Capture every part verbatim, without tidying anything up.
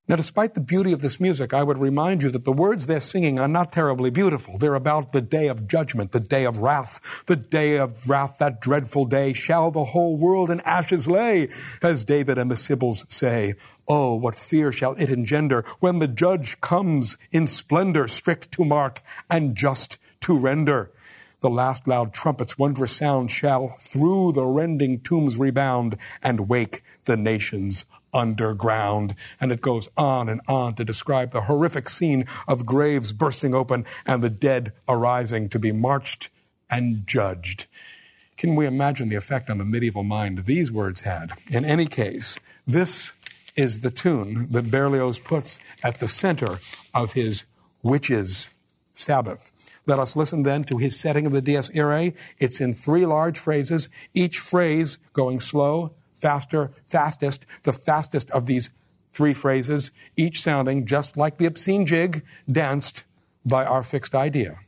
Now, despite the beauty of this music, I would remind you that the words they're singing are not terribly beautiful. They're about the day of judgment, the day of wrath, the day of wrath, that dreadful day. Shall the whole world in ashes lay, as David and the Sibyls say. Oh, what fear shall it engender when the judge comes in splendor, strict to mark and just to render. The last loud trumpet's wondrous sound shall through the rending tombs rebound and wake the nations underground. And it goes on and on to describe the horrific scene of graves bursting open and the dead arising to be marched and judged. Can we imagine the effect on the medieval mind these words had? In any case, this is the tune that Berlioz puts at the center of his Witches' Sabbath. Let us listen then to his setting of the Dies Irae. It's in three large phrases, each phrase going slow, faster, fastest, the fastest of these three phrases, each sounding just like the obscene jig danced by our fixed idea.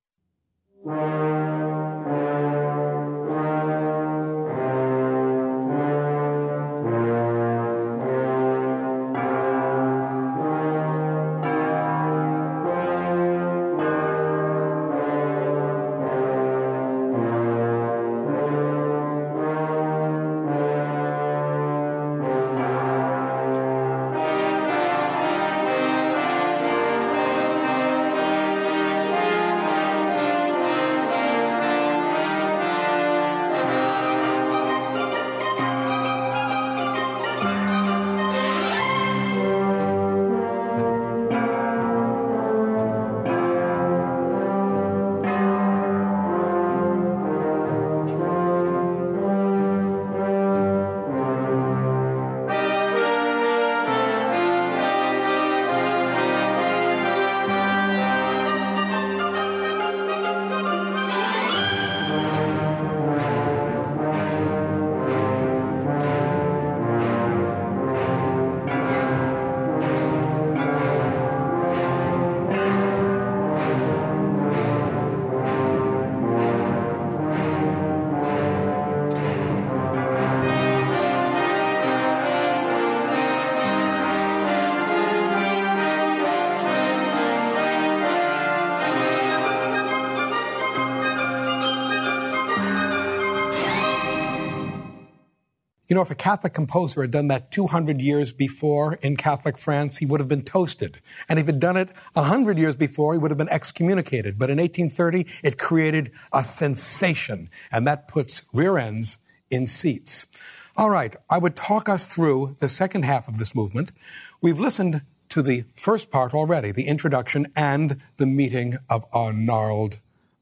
You know, if a Catholic composer had done that two hundred years before in Catholic France, he would have been toasted. And if he'd done it one hundred years before, he would have been excommunicated. But in eighteen thirty, it created a sensation, and that puts rear ends in seats. All right, I would talk us through the second half of this movement. We've listened to the first part already, the introduction and the meeting of our gnarled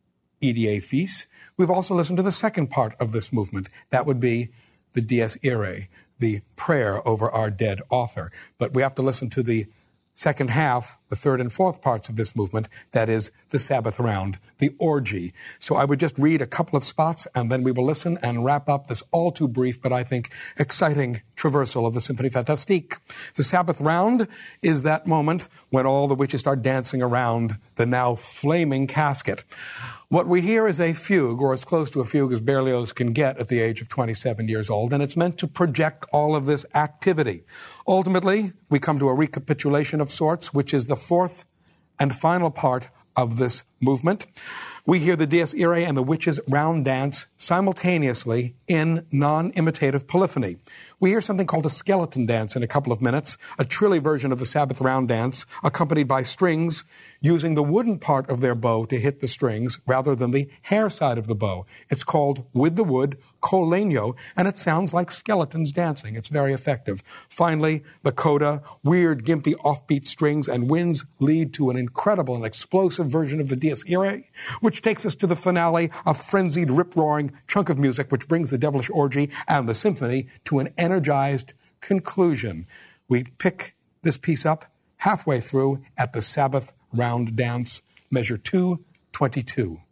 Idie Fils. We've also listened to the second part of this movement. That would be the Dies Irae, the prayer over our dead author. But we have to listen to the second half, the third and fourth parts of this movement, that is the Sabbath round, the orgy. So I would just read a couple of spots, and then we will listen and wrap up this all too brief, but I think exciting traversal of the Symphonie Fantastique. The Sabbath round is that moment when all the witches start dancing around the now flaming casket. What we hear is a fugue, or as close to a fugue as Berlioz can get at the age of twenty-seven years old, and it's meant to project all of this activity. Ultimately, we come to a recapitulation of sorts, which is the fourth and final part of this movement. We hear the Dies Irae and the Witches' Round Dance simultaneously in non-imitative polyphony. We hear something called a skeleton dance in a couple of minutes, a trilly version of the Sabbath round dance, accompanied by strings using the wooden part of their bow to hit the strings rather than the hair side of the bow. It's called With the Wood, col legno, and it sounds like skeletons dancing. It's very effective. Finally, the coda, weird, gimpy, offbeat strings and winds lead to an incredible and explosive version of the Dies Irae, which takes us to the finale, a frenzied, rip-roaring chunk of music which brings the devilish orgy and the symphony to an energized conclusion. We pick this piece up halfway through at the Sabbath round dance, measure two twenty-two.